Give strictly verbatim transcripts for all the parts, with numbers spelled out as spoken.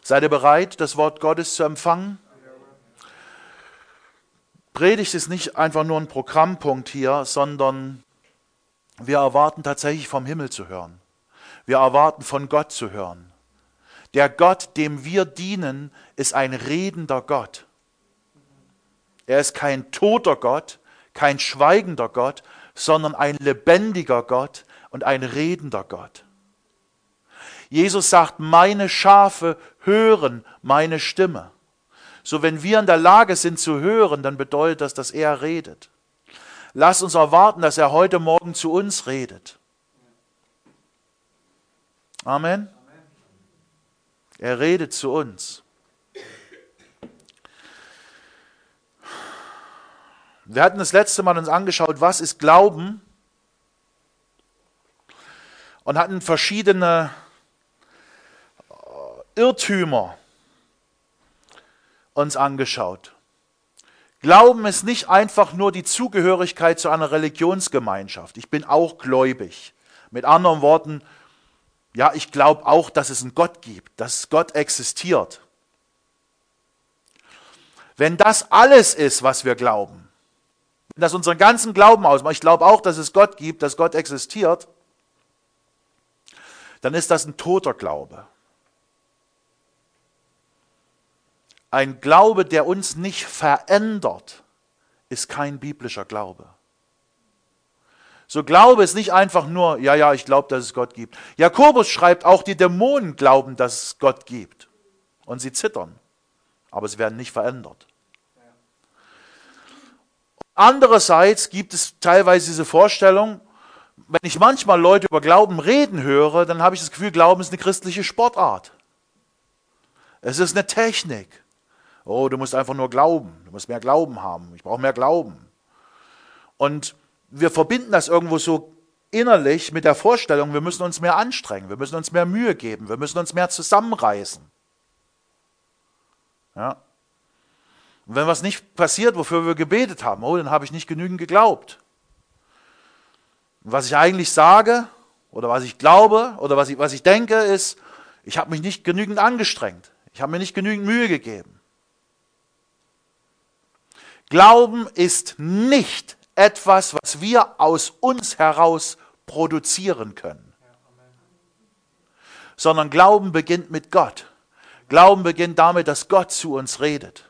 Seid ihr bereit, das Wort Gottes zu empfangen? Predigt ist nicht einfach nur ein Programmpunkt hier, sondern wir erwarten tatsächlich vom Himmel zu hören. Wir erwarten von Gott zu hören. Der Gott, dem wir dienen, ist ein redender Gott. Er ist kein toter Gott, kein schweigender Gott, sondern ein lebendiger Gott und ein redender Gott. Jesus sagt, meine Schafe hören meine Stimme. So, wenn wir in der Lage sind zu hören, dann bedeutet das, dass er redet. Lasst uns erwarten, dass er heute Morgen zu uns redet. Amen. Er redet zu uns. Wir hatten das letzte Mal uns angeschaut, was ist Glauben? Und hatten verschiedene Irrtümer uns angeschaut. Glauben ist nicht einfach nur die Zugehörigkeit zu einer Religionsgemeinschaft. Ich bin auch gläubig. Mit anderen Worten, ja, ich glaube auch, dass es einen Gott gibt, dass Gott existiert. Wenn das alles ist, was wir glauben, wenn das unseren ganzen Glauben ausmacht, ich glaube auch, dass es Gott gibt, dass Gott existiert, dann ist das ein toter Glaube. Ein Glaube, der uns nicht verändert, ist kein biblischer Glaube. So Glaube ist nicht einfach nur, ja, ja, ich glaube, dass es Gott gibt. Jakobus schreibt, auch die Dämonen glauben, dass es Gott gibt. Und sie zittern, aber sie werden nicht verändert. Andererseits gibt es teilweise diese Vorstellung, wenn ich manchmal Leute über Glauben reden höre, dann habe ich das Gefühl, Glauben ist eine christliche Sportart. Es ist eine Technik. Oh, du musst einfach nur glauben. Du musst mehr Glauben haben. Ich brauche mehr Glauben. Und wir verbinden das irgendwo so innerlich mit der Vorstellung, wir müssen uns mehr anstrengen, wir müssen uns mehr Mühe geben, wir müssen uns mehr zusammenreißen. Ja. Und wenn was nicht passiert, wofür wir gebetet haben, oh, dann habe ich nicht genügend geglaubt. Und was ich eigentlich sage, oder was ich glaube, oder was ich, was ich denke, ist, ich habe mich nicht genügend angestrengt. Ich habe mir nicht genügend Mühe gegeben. Glauben ist nicht etwas, was wir aus uns heraus produzieren können. Sondern Glauben beginnt mit Gott. Glauben beginnt damit, dass Gott zu uns redet.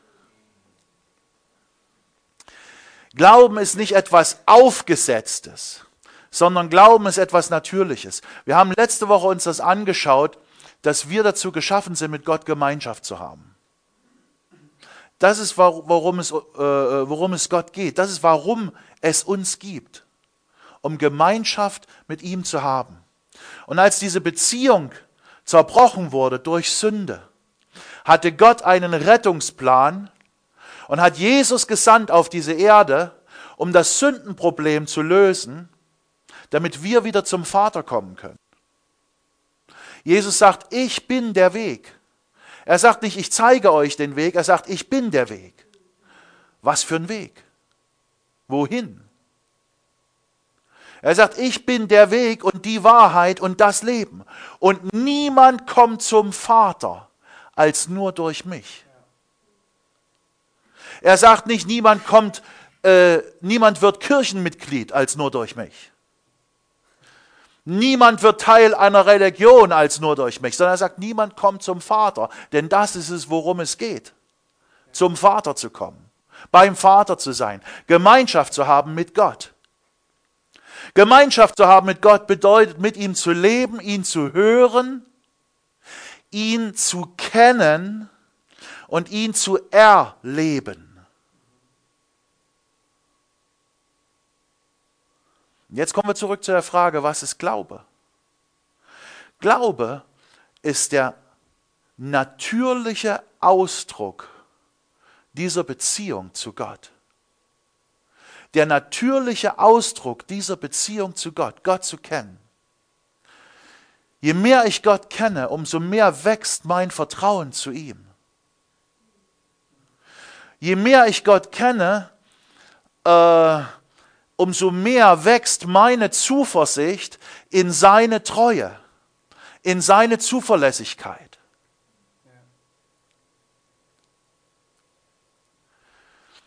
Glauben ist nicht etwas Aufgesetztes, sondern Glauben ist etwas Natürliches. Wir haben letzte Woche uns das angeschaut, dass wir dazu geschaffen sind, mit Gott Gemeinschaft zu haben. Das ist, worum es, äh, worum es Gott geht. Das ist, warum es uns gibt. Um Gemeinschaft mit ihm zu haben. Und als diese Beziehung zerbrochen wurde durch Sünde, hatte Gott einen Rettungsplan und hat Jesus gesandt auf diese Erde, um das Sündenproblem zu lösen, damit wir wieder zum Vater kommen können. Jesus sagt, ich bin der Weg. Er sagt nicht, ich zeige euch den Weg, er sagt, ich bin der Weg. Was für ein Weg? Wohin? Er sagt, ich bin der Weg und die Wahrheit und das Leben. Und niemand kommt zum Vater als nur durch mich. Er sagt nicht, niemand kommt, äh, niemand wird Kirchenmitglied als nur durch mich. Niemand wird Teil einer Religion als nur durch mich, sondern er sagt, niemand kommt zum Vater, denn das ist es, worum es geht. Zum Vater zu kommen, beim Vater zu sein, Gemeinschaft zu haben mit Gott. Gemeinschaft zu haben mit Gott bedeutet, mit ihm zu leben, ihn zu hören, ihn zu kennen und ihn zu erleben. Jetzt kommen wir zurück zu der Frage, was ist Glaube? Glaube ist der natürliche Ausdruck dieser Beziehung zu Gott. Der natürliche Ausdruck dieser Beziehung zu Gott, Gott zu kennen. Je mehr ich Gott kenne, umso mehr wächst mein Vertrauen zu ihm. Je mehr ich Gott kenne, äh, umso mehr wächst meine Zuversicht in seine Treue, in seine Zuverlässigkeit.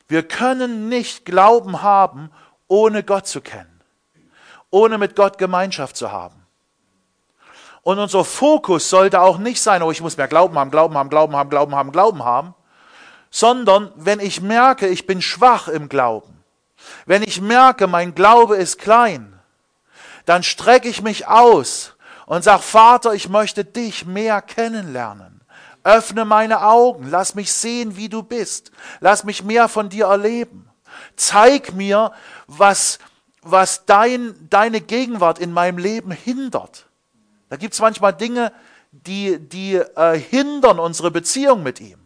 Wir können nicht Glauben haben, ohne Gott zu kennen, ohne mit Gott Gemeinschaft zu haben. Und unser Fokus sollte auch nicht sein, oh, ich muss mehr Glauben haben, Glauben haben, Glauben haben, Glauben haben, Glauben haben, sondern wenn ich merke, ich bin schwach im Glauben, wenn ich merke, mein Glaube ist klein, dann strecke ich mich aus und sage, Vater, ich möchte dich mehr kennenlernen. Öffne meine Augen, lass mich sehen, wie du bist. Lass mich mehr von dir erleben. Zeig mir, was, was dein, deine Gegenwart in meinem Leben hindert. Da gibt es manchmal Dinge, die, die äh, hindern unsere Beziehung mit ihm.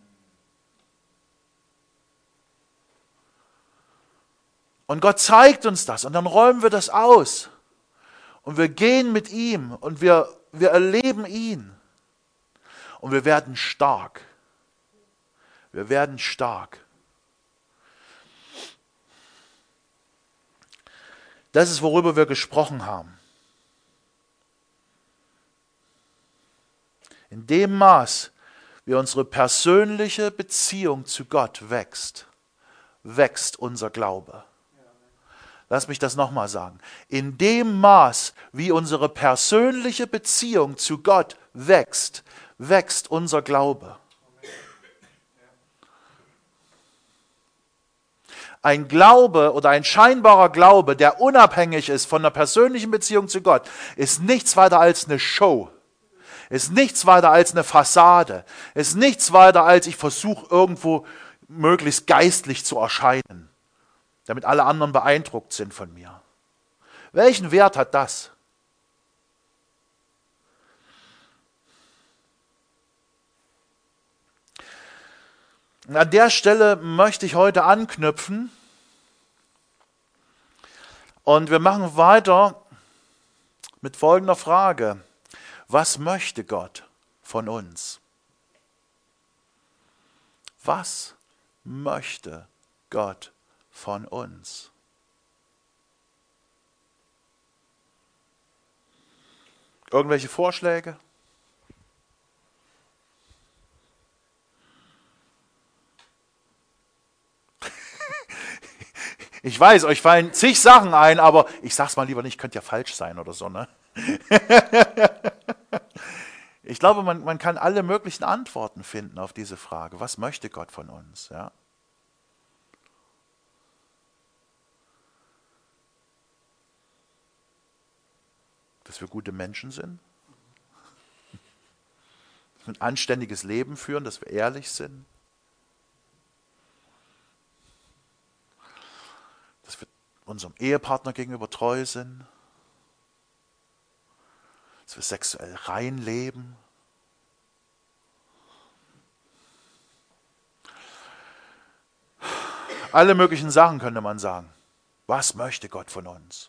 Und Gott zeigt uns das und dann räumen wir das aus. Und wir gehen mit ihm und wir, wir erleben ihn. Und wir werden stark. Wir werden stark. Das ist, worüber wir gesprochen haben. In dem Maß, wie unsere persönliche Beziehung zu Gott wächst, wächst unser Glaube. Lass mich das nochmal sagen. In dem Maß, wie unsere persönliche Beziehung zu Gott wächst, wächst unser Glaube. Ein Glaube oder ein scheinbarer Glaube, der unabhängig ist von einer persönlichen Beziehung zu Gott, ist nichts weiter als eine Show. Ist nichts weiter als eine Fassade. Ist nichts weiter als ich versuche irgendwo möglichst geistlich zu erscheinen, damit alle anderen beeindruckt sind von mir. Welchen Wert hat das? Und an der Stelle möchte ich heute anknüpfen und wir machen weiter mit folgender Frage. Was möchte Gott von uns? Was möchte Gott von uns? Irgendwelche Vorschläge? Ich weiß, euch fallen zig Sachen ein, aber ich sag's mal lieber nicht, könnte ja falsch sein oder so, ne? Ich glaube, man, man kann alle möglichen Antworten finden auf diese Frage. Was möchte Gott von uns? Ja? Dass wir gute Menschen sind, dass wir ein anständiges Leben führen, dass wir ehrlich sind, dass wir unserem Ehepartner gegenüber treu sind, dass wir sexuell rein leben. Alle möglichen Sachen könnte man sagen. Was möchte Gott von uns?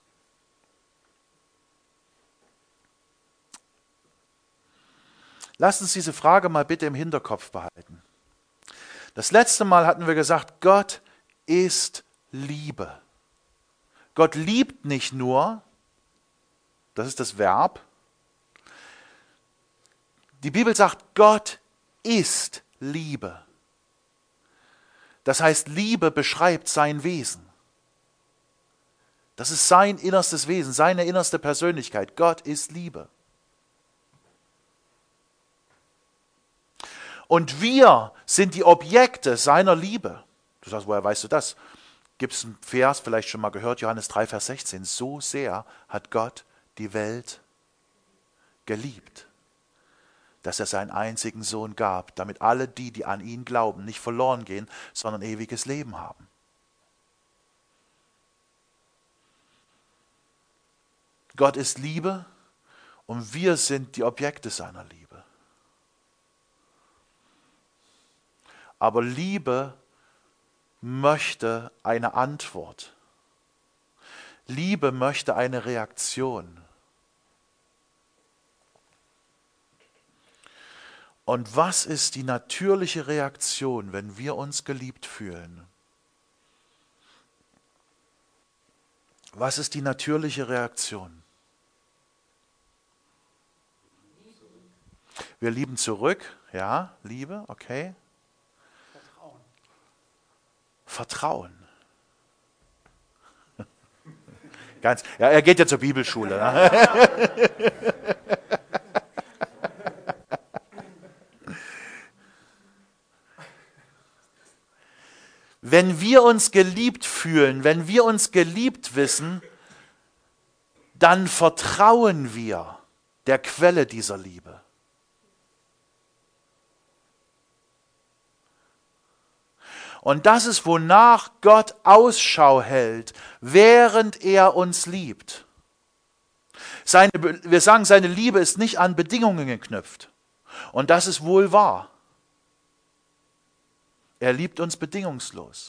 Lasst uns diese Frage mal bitte im Hinterkopf behalten. Das letzte Mal hatten wir gesagt, Gott ist Liebe. Gott liebt nicht nur, das ist das Verb. Die Bibel sagt, Gott ist Liebe. Das heißt, Liebe beschreibt sein Wesen. Das ist sein innerstes Wesen, seine innerste Persönlichkeit. Gott ist Liebe. Und wir sind die Objekte seiner Liebe. Du sagst, woher weißt du das? Gibt es einen Vers, vielleicht schon mal gehört, Johannes drei, Vers sechzehn. So sehr hat Gott die Welt geliebt, dass er seinen einzigen Sohn gab, damit alle die, die an ihn glauben, nicht verloren gehen, sondern ewiges Leben haben. Gott ist Liebe und wir sind die Objekte seiner Liebe. Aber Liebe möchte eine Antwort. Liebe möchte eine Reaktion. Und was ist die natürliche Reaktion, wenn wir uns geliebt fühlen? Was ist die natürliche Reaktion? Wir lieben zurück, ja, Liebe, okay. Vertrauen. Vertrauen. Ganz, ja, er geht ja zur Bibelschule. Ne? Wenn wir uns geliebt fühlen, wenn wir uns geliebt wissen, dann vertrauen wir der Quelle dieser Liebe. Und das ist, wonach Gott Ausschau hält, während er uns liebt. Seine, wir sagen, seine Liebe ist nicht an Bedingungen geknüpft. Und das ist wohl wahr. Er liebt uns bedingungslos.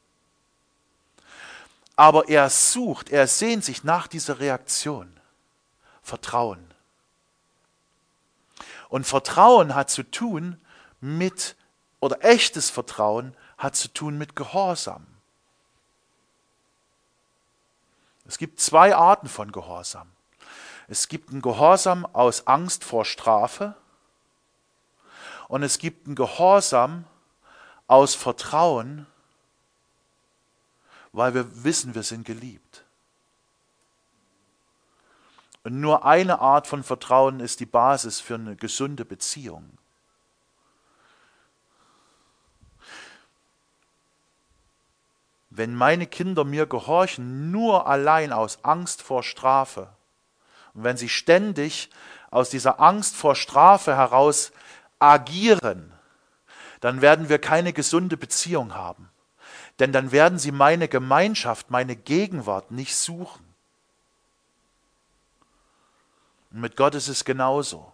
Aber er sucht, er sehnt sich nach dieser Reaktion. Vertrauen. Und Vertrauen hat zu tun mit, oder echtes Vertrauen hat zu tun mit Gehorsam. Es gibt zwei Arten von Gehorsam. Es gibt einen Gehorsam aus Angst vor Strafe und es gibt einen Gehorsam aus Vertrauen, weil wir wissen, wir sind geliebt. Und nur eine Art von Vertrauen ist die Basis für eine gesunde Beziehung. Wenn meine Kinder mir gehorchen, nur allein aus Angst vor Strafe, und wenn sie ständig aus dieser Angst vor Strafe heraus agieren, dann werden wir keine gesunde Beziehung haben. Denn dann werden sie meine Gemeinschaft, meine Gegenwart nicht suchen. Und mit Gott ist es genauso.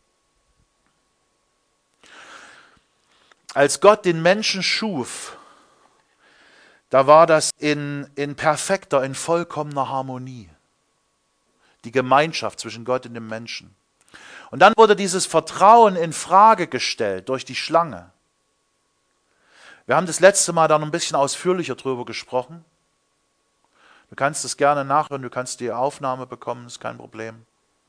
Als Gott den Menschen schuf, da war das in, in perfekter, in vollkommener Harmonie. Die Gemeinschaft zwischen Gott und dem Menschen. Und dann wurde dieses Vertrauen in Frage gestellt durch die Schlange. Wir haben das letzte Mal da noch ein bisschen ausführlicher drüber gesprochen. Du kannst es gerne nachhören, du kannst die Aufnahme bekommen, ist kein Problem.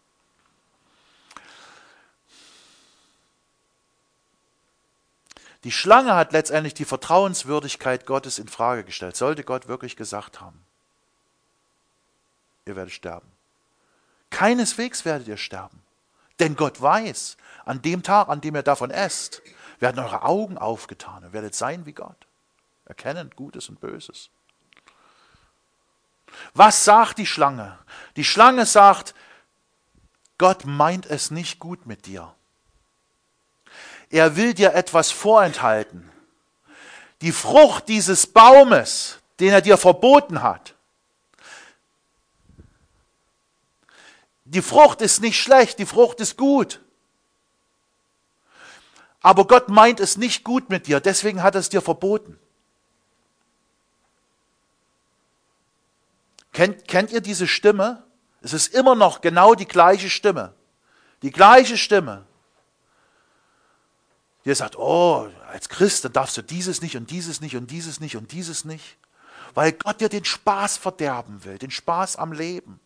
Die Schlange hat letztendlich die Vertrauenswürdigkeit Gottes in Frage gestellt. Sollte Gott wirklich gesagt haben, ihr werdet sterben. Keineswegs werdet ihr sterben. Denn Gott weiß, an dem Tag, an dem ihr davon esst, werden eure Augen aufgetan und werdet sein wie Gott. Erkennend Gutes und Böses. Was sagt die Schlange? Die Schlange sagt, Gott meint es nicht gut mit dir. Er will dir etwas vorenthalten. Die Frucht dieses Baumes, den er dir verboten hat, die Frucht ist nicht schlecht, die Frucht ist gut. Aber Gott meint es nicht gut mit dir, deswegen hat er es dir verboten. Kennt, kennt ihr diese Stimme? Es ist immer noch genau die gleiche Stimme. Die gleiche Stimme. Die sagt, oh, als Christ, dann darfst du dieses nicht und dieses nicht und dieses nicht und dieses nicht. Weil Gott dir den Spaß verderben will, den Spaß am Leben.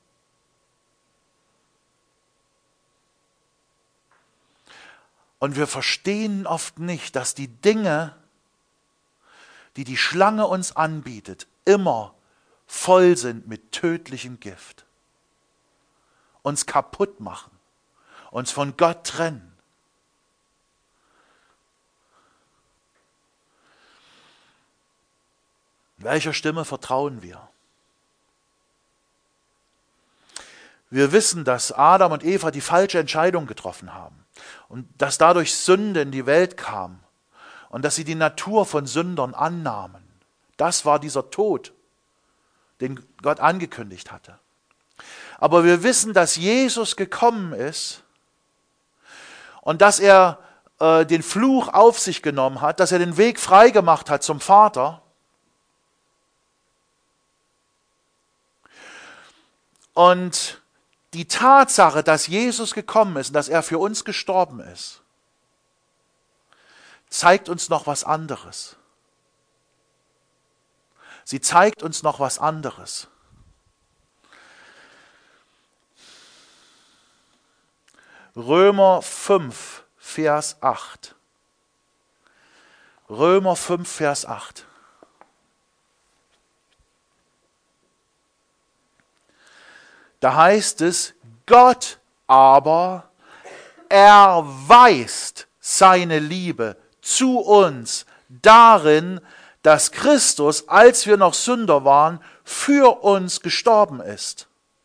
Und wir verstehen oft nicht, dass die Dinge, die die Schlange uns anbietet, immer voll sind mit tödlichem Gift. Uns kaputt machen, uns von Gott trennen. Welcher Stimme vertrauen wir? Wir wissen, dass Adam und Eva die falsche Entscheidung getroffen haben und dass dadurch Sünde in die Welt kam und dass sie die Natur von Sündern annahmen. Das war dieser Tod, den Gott angekündigt hatte. Aber wir wissen, dass Jesus gekommen ist und dass er äh, den Fluch auf sich genommen hat, dass er den Weg freigemacht hat zum Vater. Und die Tatsache, dass Jesus gekommen ist und dass er für uns gestorben ist, zeigt uns noch was anderes. Sie zeigt uns noch was anderes. Römer fünf, Vers acht. Römer fünf, Vers acht. Da heißt es, Gott aber erweist seine Liebe zu uns darin, dass Christus, als wir noch Sünder waren, für uns gestorben ist.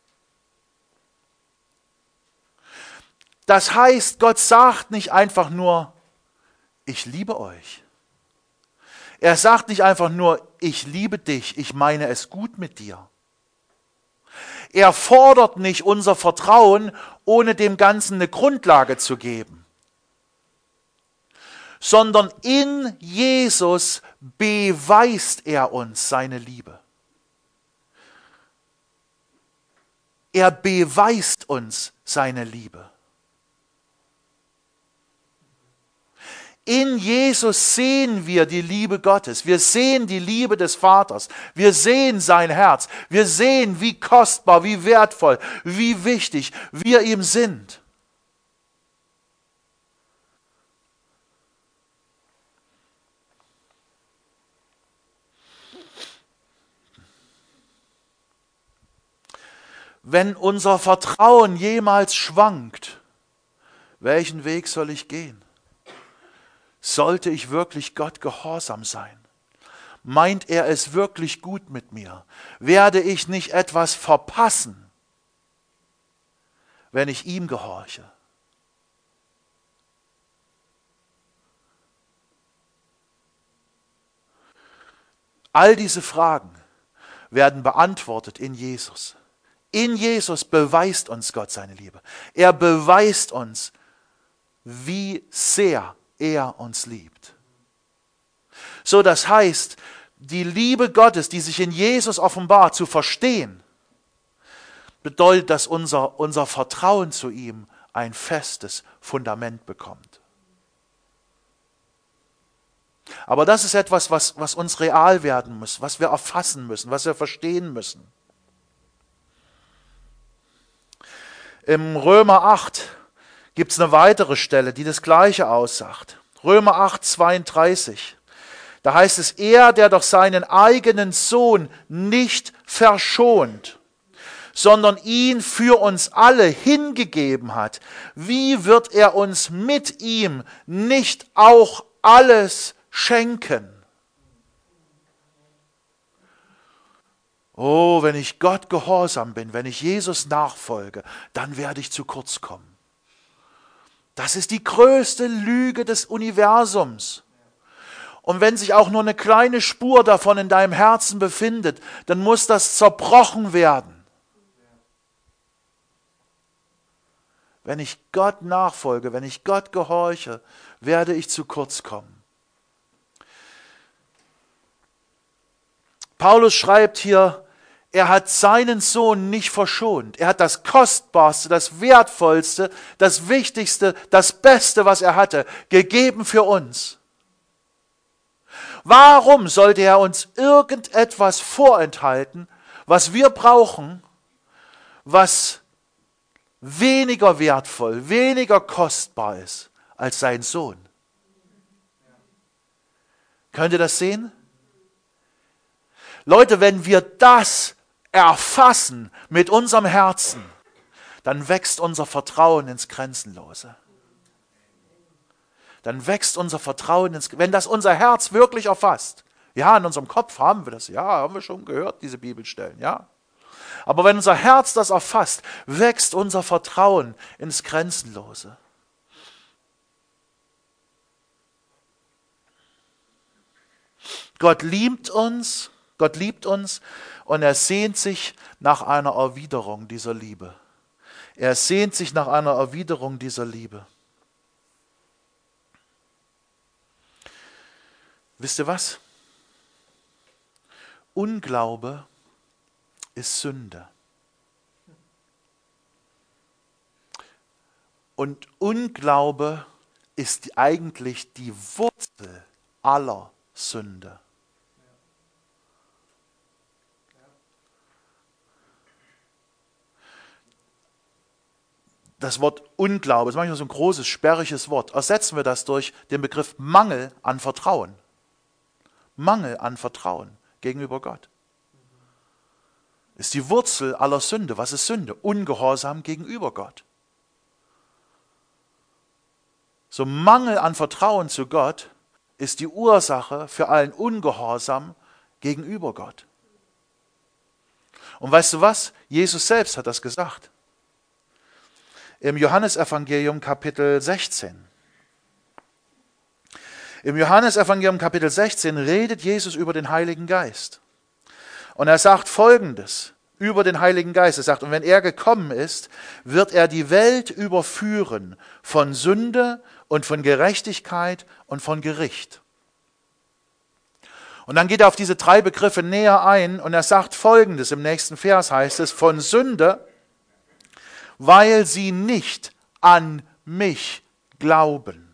Das heißt, Gott sagt nicht einfach nur, ich liebe euch. Er sagt nicht einfach nur, ich liebe dich, ich meine es gut mit dir. Er fordert nicht unser Vertrauen, ohne dem Ganzen eine Grundlage zu geben, sondern in Jesus beweist er uns seine Liebe. Er beweist uns seine Liebe. In Jesus sehen wir die Liebe Gottes. Wir sehen die Liebe des Vaters. Wir sehen sein Herz. Wir sehen, wie kostbar, wie wertvoll, wie wichtig wir ihm sind. Wenn unser Vertrauen jemals schwankt, welchen Weg soll ich gehen? Sollte ich wirklich Gott gehorsam sein? Meint er es wirklich gut mit mir? Werde ich nicht etwas verpassen, wenn ich ihm gehorche? All diese Fragen werden beantwortet in Jesus. In Jesus beweist uns Gott seine Liebe. Er beweist uns, wie sehr er uns liebt. So, das heißt, die Liebe Gottes, die sich in Jesus offenbart, zu verstehen, bedeutet, dass unser, unser Vertrauen zu ihm ein festes Fundament bekommt. Aber das ist etwas, was, was uns real werden muss, was wir erfassen müssen, was wir verstehen müssen. Im Römer acht gibt es eine weitere Stelle, die das Gleiche aussagt. Römer acht, zweiunddreißig. Da heißt es, er, der doch seinen eigenen Sohn nicht verschont, sondern ihn für uns alle hingegeben hat, wie wird er uns mit ihm nicht auch alles schenken? Oh, wenn ich Gott gehorsam bin, wenn ich Jesus nachfolge, dann werde ich zu kurz kommen. Das ist die größte Lüge des Universums. Und wenn sich auch nur eine kleine Spur davon in deinem Herzen befindet, dann muss das zerbrochen werden. Wenn ich Gott nachfolge, wenn ich Gott gehorche, werde ich zu kurz kommen. Paulus schreibt hier, er hat seinen Sohn nicht verschont. Er hat das Kostbarste, das Wertvollste, das Wichtigste, das Beste, was er hatte, gegeben für uns. Warum sollte er uns irgendetwas vorenthalten, was wir brauchen, was weniger wertvoll, weniger kostbar ist als sein Sohn? Könnt ihr das sehen? Leute, wenn wir das erfassen mit unserem Herzen, dann wächst unser Vertrauen ins Grenzenlose. Dann wächst unser Vertrauen ins, wenn das unser Herz wirklich erfasst. Ja, in unserem Kopf haben wir das, ja, haben wir schon gehört, diese Bibelstellen, ja. Aber wenn unser Herz das erfasst, wächst unser Vertrauen ins Grenzenlose. Gott liebt uns, Gott liebt uns und er sehnt sich nach einer Erwiderung dieser Liebe. Er sehnt sich nach einer Erwiderung dieser Liebe. Wisst ihr was? Unglaube ist Sünde. Und Unglaube ist eigentlich die Wurzel aller Sünde. Das Wort Unglaube ist manchmal so ein großes, sperriges Wort. Ersetzen wir das durch den Begriff Mangel an Vertrauen. Mangel an Vertrauen gegenüber Gott. Ist die Wurzel aller Sünde. Was ist Sünde? Ungehorsam gegenüber Gott. So Mangel an Vertrauen zu Gott ist die Ursache für allen Ungehorsam gegenüber Gott. Und weißt du was? Jesus selbst hat das gesagt. Im Johannesevangelium Kapitel sechzehn. Im Johannesevangelium Kapitel sechzehn redet Jesus über den Heiligen Geist. Und er sagt Folgendes über den Heiligen Geist. Er sagt, und wenn er gekommen ist, wird er die Welt überführen von Sünde und von Gerechtigkeit und von Gericht. Und dann geht er auf diese drei Begriffe näher ein und er sagt Folgendes, im nächsten Vers heißt es, von Sünde, weil sie nicht an mich glauben.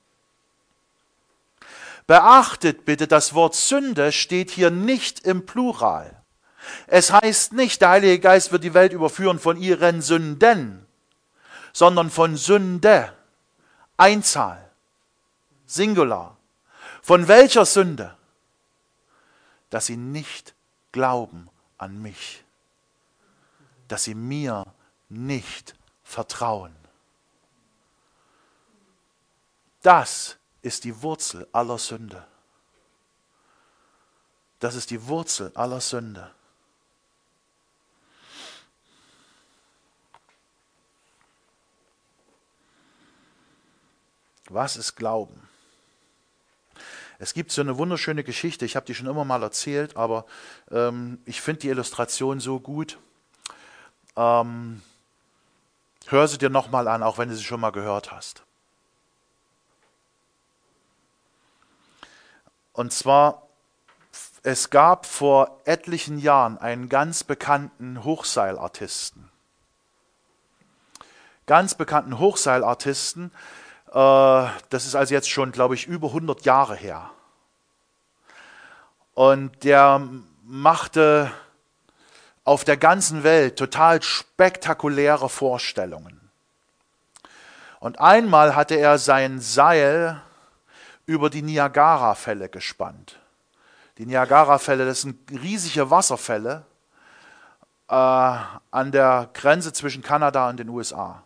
Beachtet bitte, das Wort Sünde steht hier nicht im Plural. Es heißt nicht, der Heilige Geist wird die Welt überführen von ihren Sünden, sondern von Sünde, Einzahl, Singular. Von welcher Sünde? Dass sie nicht glauben an mich, dass sie mir nicht vertrauen. Das ist die Wurzel aller Sünde. Das ist die Wurzel aller Sünde. Was ist Glauben? Es gibt so eine wunderschöne Geschichte, ich habe die schon immer mal erzählt, aber ähm, ich finde die Illustration so gut. Ähm, hör sie dir nochmal an, auch wenn du sie schon mal gehört hast. Und zwar, es gab vor etlichen Jahren einen ganz bekannten Hochseilartisten. Ganz bekannten Hochseilartisten, das ist also jetzt schon, glaube ich, über hundert Jahre her. Und der machte auf der ganzen Welt total spektakuläre Vorstellungen. Und einmal hatte er sein Seil über die Niagara-Fälle gespannt. Die Niagara-Fälle, das sind riesige Wasserfälle äh, an der Grenze zwischen Kanada und den U S A.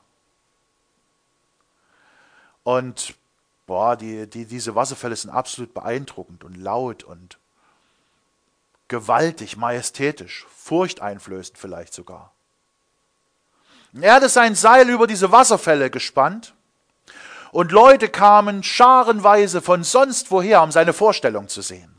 Und boah, die, die, diese Wasserfälle sind absolut beeindruckend und laut und gewaltig, majestätisch, furchteinflößend vielleicht sogar. Er hatte sein Seil über diese Wasserfälle gespannt und Leute kamen scharenweise von sonst woher, um seine Vorstellung zu sehen.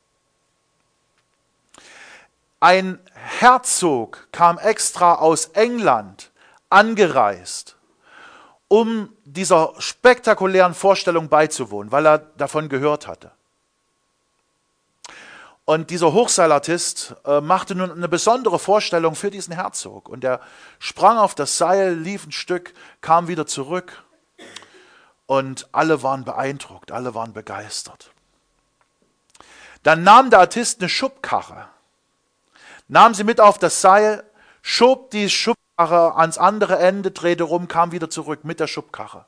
Ein Herzog kam extra aus England angereist, um dieser spektakulären Vorstellung beizuwohnen, weil er davon gehört hatte. Und dieser Hochseilartist äh, machte nun eine besondere Vorstellung für diesen Herzog. Und er sprang auf das Seil, lief ein Stück, kam wieder zurück. Und alle waren beeindruckt, alle waren begeistert. Dann nahm der Artist eine Schubkarre, nahm sie mit auf das Seil, schob die Schubkarre ans andere Ende, drehte rum, kam wieder zurück mit der Schubkarre.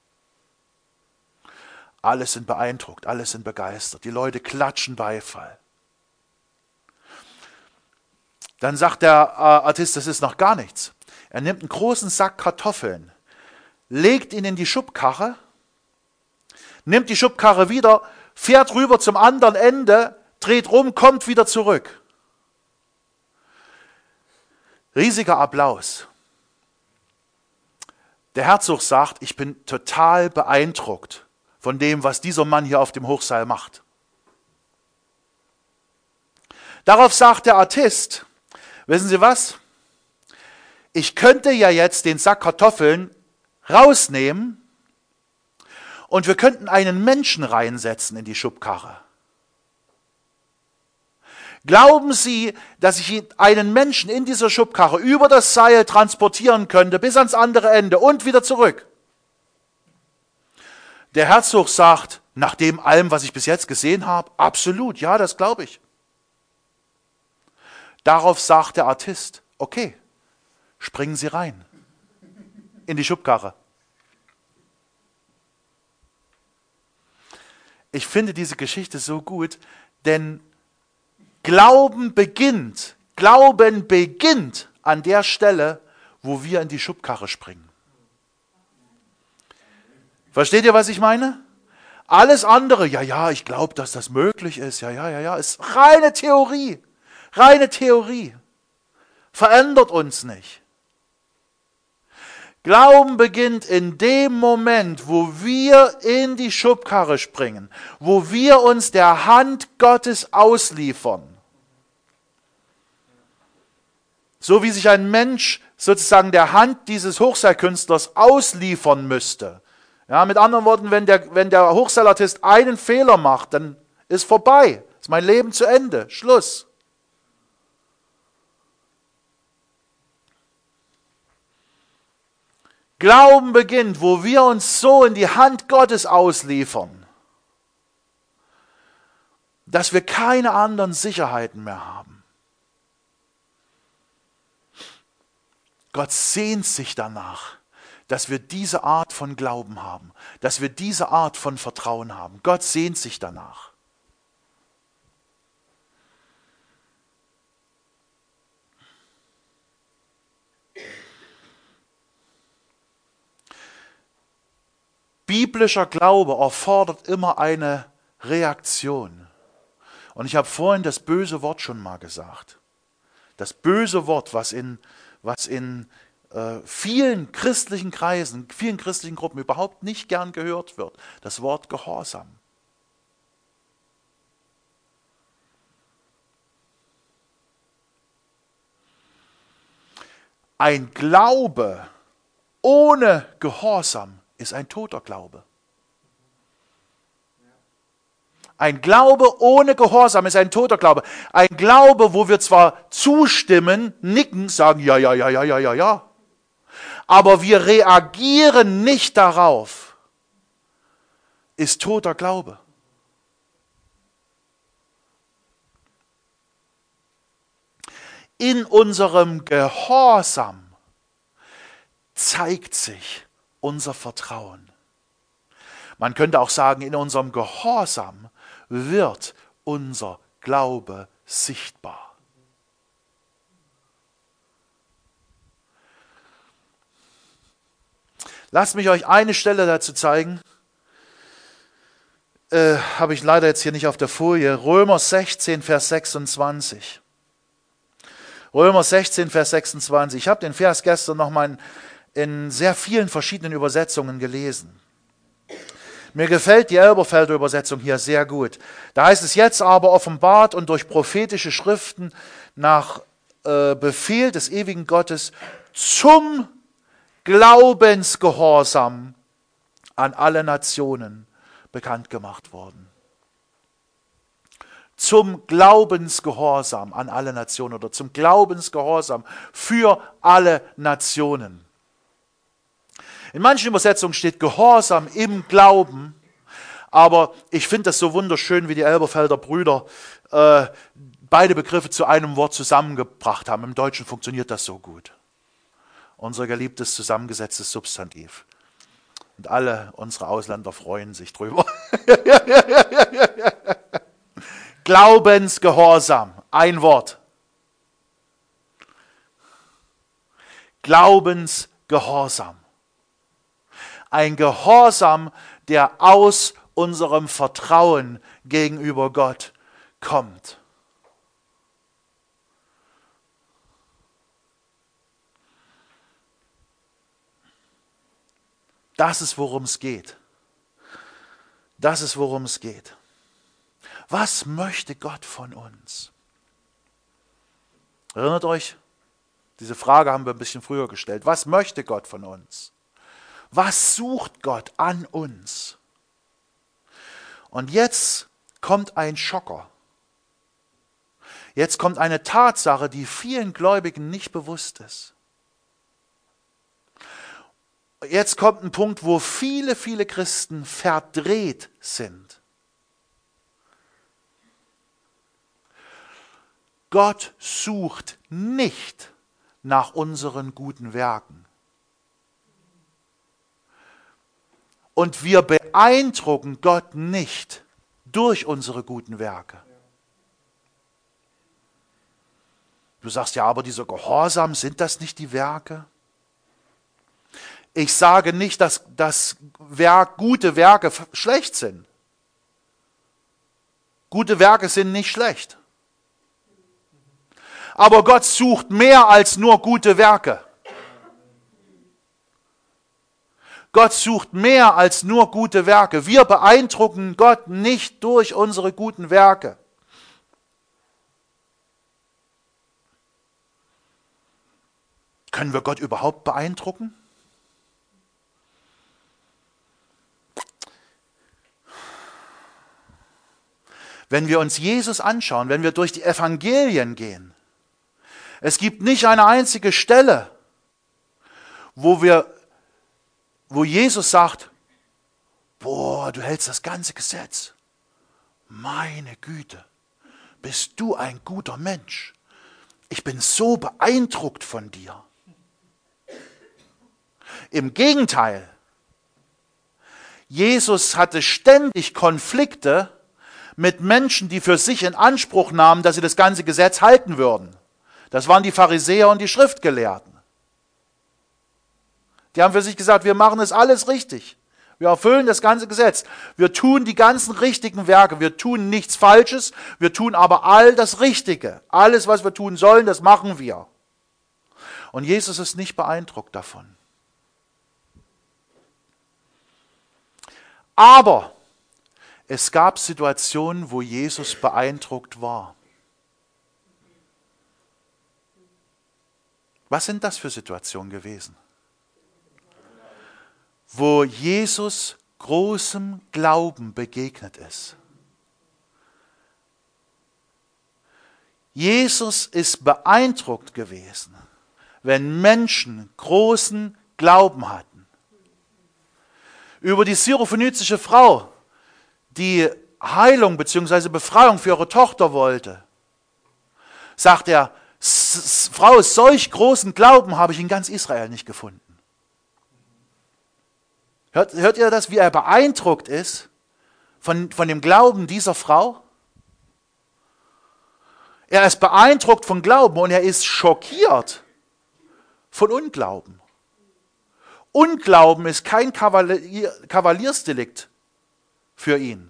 Alle sind beeindruckt, alle sind begeistert. Die Leute klatschen Beifall. Dann sagt der äh, Artist, das ist noch gar nichts. Er nimmt einen großen Sack Kartoffeln, legt ihn in die Schubkarre, nimmt die Schubkarre wieder, fährt rüber zum anderen Ende, dreht rum, kommt wieder zurück. Riesiger Applaus. Der Herzog sagt, ich bin total beeindruckt von dem, was dieser Mann hier auf dem Hochseil macht. Darauf sagt der Artist, wissen Sie was? Ich könnte ja jetzt den Sack Kartoffeln rausnehmen und wir könnten einen Menschen reinsetzen in die Schubkarre. Glauben Sie, dass ich einen Menschen in dieser Schubkarre über das Seil transportieren könnte, bis ans andere Ende und wieder zurück? Der Herzog sagt, nach dem allem, was ich bis jetzt gesehen habe, absolut, ja, das glaube ich. Darauf sagt der Artist, okay, springen Sie rein in die Schubkarre. Ich finde diese Geschichte so gut, denn Glauben beginnt Glauben beginnt an der Stelle, wo wir in die Schubkarre springen. Versteht ihr, was ich meine? Alles andere, ja, ja, ich glaube, dass das möglich ist, ja, ja, ja, ja, ist reine Theorie. Reine Theorie. Verändert uns nicht. Glauben beginnt in dem Moment, wo wir in die Schubkarre springen, wo wir uns der Hand Gottes ausliefern. So wie sich ein Mensch sozusagen der Hand dieses Hochseilkünstlers ausliefern müsste. Ja, mit anderen Worten, wenn der, wenn der Hochseilartist einen Fehler macht, dann ist vorbei. Ist mein Leben zu Ende. Schluss. Glauben beginnt, wo wir uns so in die Hand Gottes ausliefern, dass wir keine anderen Sicherheiten mehr haben. Gott sehnt sich danach, dass wir diese Art von Glauben haben, dass wir diese Art von Vertrauen haben. Gott sehnt sich danach. Biblischer Glaube erfordert immer eine Reaktion. Und ich habe vorhin das böse Wort schon mal gesagt. Das böse Wort, was in, was in äh, vielen christlichen Kreisen, vielen christlichen Gruppen überhaupt nicht gern gehört wird. Das Wort Gehorsam. Ein Glaube ohne Gehorsam ist ein toter Glaube. Ein Glaube ohne Gehorsam ist ein toter Glaube. Ein Glaube, wo wir zwar zustimmen, nicken, sagen ja, ja, ja, ja, ja, ja, ja, aber wir reagieren nicht darauf, ist toter Glaube. In unserem Gehorsam zeigt sich unser Vertrauen. Man könnte auch sagen, in unserem Gehorsam wird unser Glaube sichtbar. Lasst mich euch eine Stelle dazu zeigen. Äh, habe ich leider jetzt hier nicht auf der Folie. Römer sechzehn, Vers sechsundzwanzig. Römer sechzehn, Vers sechsundzwanzig. Ich habe den Vers gestern nochmal in, in sehr vielen verschiedenen Übersetzungen gelesen. Mir gefällt die Elberfelder Übersetzung hier sehr gut. Da heißt es jetzt aber offenbart und durch prophetische Schriften nach äh, Befehl des ewigen Gottes zum Glaubensgehorsam an alle Nationen bekannt gemacht worden. Zum Glaubensgehorsam an alle Nationen oder zum Glaubensgehorsam für alle Nationen. In manchen Übersetzungen steht Gehorsam im Glauben, aber ich finde das so wunderschön, wie die Elberfelder Brüder äh, beide Begriffe zu einem Wort zusammengebracht haben. Im Deutschen funktioniert das so gut. Unser geliebtes zusammengesetztes Substantiv. Und alle unsere Ausländer freuen sich drüber. Glaubensgehorsam, ein Wort. Glaubensgehorsam. Ein Gehorsam, der aus unserem Vertrauen gegenüber Gott kommt. Das ist, worum es geht. Das ist, worum es geht. Was möchte Gott von uns? Erinnert euch, diese Frage haben wir ein bisschen früher gestellt. Was möchte Gott von uns? Was sucht Gott an uns? Und jetzt kommt ein Schocker. Jetzt kommt eine Tatsache, die vielen Gläubigen nicht bewusst ist. Jetzt kommt ein Punkt, wo viele, viele Christen verdreht sind. Gott sucht nicht nach unseren guten Werken. Und wir beeindrucken Gott nicht durch unsere guten Werke. Du sagst, ja, aber dieser Gehorsam, sind das nicht die Werke? Ich sage nicht, dass, dass Werk, gute Werke schlecht sind. Gute Werke sind nicht schlecht. Aber Gott sucht mehr als nur gute Werke. Gott sucht mehr als nur gute Werke. Wir beeindrucken Gott nicht durch unsere guten Werke. Können wir Gott überhaupt beeindrucken? Wenn wir uns Jesus anschauen, wenn wir durch die Evangelien gehen, es gibt nicht eine einzige Stelle, wo wir, wo Jesus sagt, boah, du hältst das ganze Gesetz. Meine Güte, bist du ein guter Mensch. Ich bin so beeindruckt von dir. Im Gegenteil, Jesus hatte ständig Konflikte mit Menschen, die für sich in Anspruch nahmen, dass sie das ganze Gesetz halten würden. Das waren die Pharisäer und die Schriftgelehrten. Die haben für sich gesagt, wir machen es alles richtig. Wir erfüllen das ganze Gesetz. Wir tun die ganzen richtigen Werke. Wir tun nichts Falsches. Wir tun aber all das Richtige. Alles, was wir tun sollen, das machen wir. Und Jesus ist nicht beeindruckt davon. Aber es gab Situationen, wo Jesus beeindruckt war. Was sind das für Situationen gewesen? Wo Jesus großem Glauben begegnet ist. Jesus ist beeindruckt gewesen, wenn Menschen großen Glauben hatten. Über die syrophönizische Frau, die Heilung bzw. Befreiung für ihre Tochter wollte, sagt er, Frau, solch großen Glauben habe ich in ganz Israel nicht gefunden. Hört, hört ihr das, wie er beeindruckt ist von, von dem Glauben dieser Frau? Er ist beeindruckt von Glauben und er ist schockiert von Unglauben. Unglauben ist kein Kavalier, Kavaliersdelikt für ihn.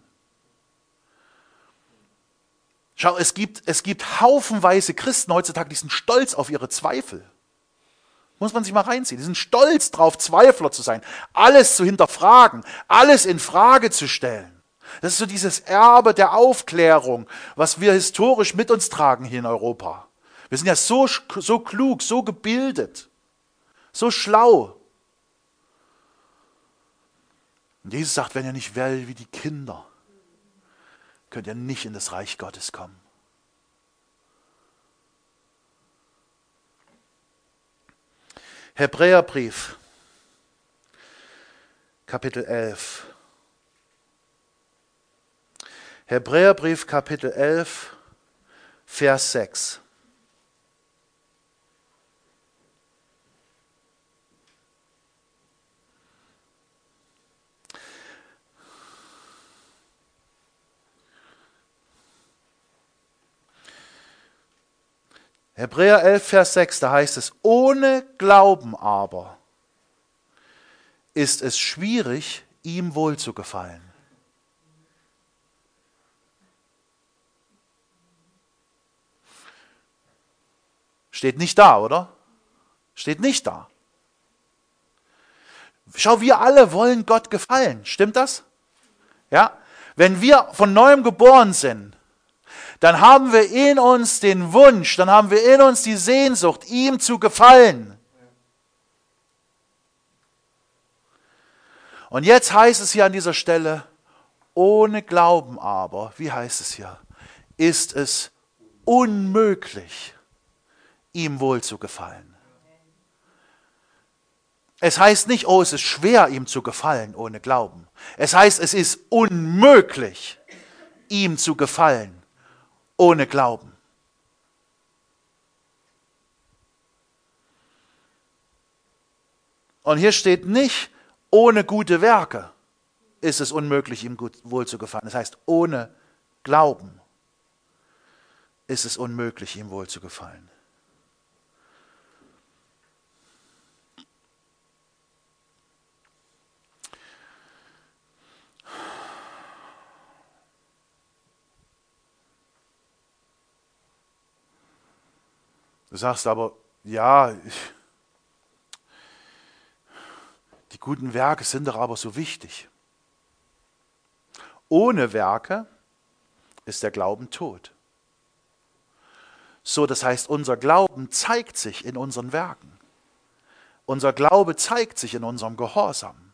Schau, es gibt, es gibt haufenweise Christen heutzutage, die sind stolz auf ihre Zweifel. Muss man sich mal reinziehen. Die sind stolz drauf, Zweifler zu sein, alles zu hinterfragen, alles in Frage zu stellen. Das ist so dieses Erbe der Aufklärung, was wir historisch mit uns tragen hier in Europa. Wir sind ja so, so klug, so gebildet, so schlau. Und Jesus sagt, wenn ihr nicht werdet wie die Kinder, könnt ihr nicht in das Reich Gottes kommen. Hebräerbrief, Kapitel elf. Hebräerbrief, Kapitel elf, Vers sechs. Hebräer elf, Vers sechs, da heißt es, ohne Glauben aber ist es schwierig, ihm wohlzugefallen. Steht nicht da, oder? Steht nicht da. Schau, wir alle wollen Gott gefallen. Stimmt das? Ja? Wenn wir von neuem geboren sind, dann haben wir in uns den Wunsch, dann haben wir in uns die Sehnsucht, ihm zu gefallen. Und jetzt heißt es hier an dieser Stelle, ohne Glauben aber, wie heißt es hier, ist es unmöglich, ihm wohl zu gefallen. Es heißt nicht, oh, es ist schwer, ihm zu gefallen ohne Glauben. Es heißt, es ist unmöglich, ihm zu gefallen ohne Glauben. Und hier steht nicht, ohne gute Werke ist es unmöglich, ihm gut, wohl zu gefallen. Das heißt, ohne Glauben ist es unmöglich, ihm wohl zu gefallen. Du sagst aber, ja, ich, die guten Werke sind doch aber so wichtig. Ohne Werke ist der Glauben tot. So, das heißt, unser Glauben zeigt sich in unseren Werken. Unser Glaube zeigt sich in unserem Gehorsam.